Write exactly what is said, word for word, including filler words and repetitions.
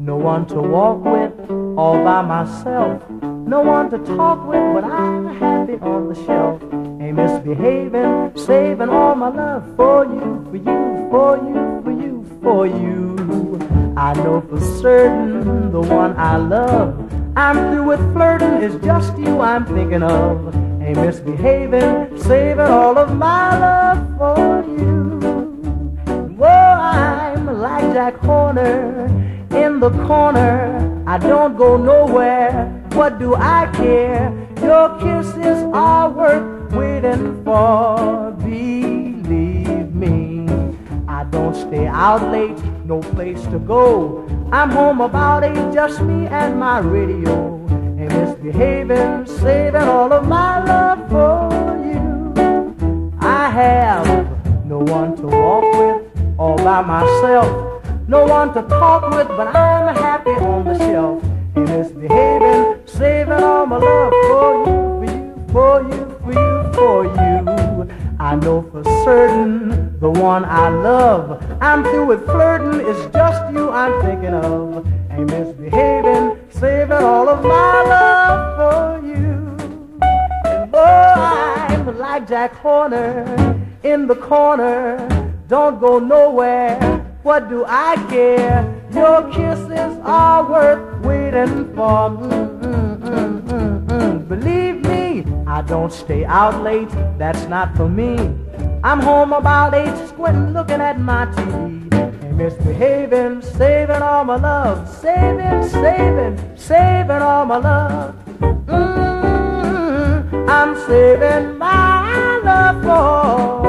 no one to walk with all by myself, no one to talk with, but I'm happy on the shelf. Ain't misbehaving, saving all my love for you, for you, for you, for you, for you. I know for certain the one I love, I'm through with flirting, it's just you I'm thinking of. Ain't misbehaving, saving all of my love for you. Whoa, I'm like Jack Horner in the corner, I don't go nowhere, what do I care? Your kisses are worth waiting for, believe me. I don't stay out late, no place to go, I'm home about eight, just me and my radio. Ain't misbehaving, saving all of my love for you. I have no one to walk with all by myself, no one to talk with, but I'm happy on the shelf. Ain't misbehaving, saving all my love for you, for you, for you, for you, for you. I know for certain the one I love, I'm through with flirting, it's just you I'm thinking of. Ain't misbehaving, saving all of my love for you. And boy, I'm like Jack Horner in the corner, don't go nowhere, what do I care? Your kisses are worth waiting for. Mm, mm, mm, mm, mm. Believe me, I don't stay out late, that's not for me. I'm home about eight, squinting, looking at my T V. Ain't misbehaving, saving all my love, saving, saving, saving all my love. Mm, I'm saving my love for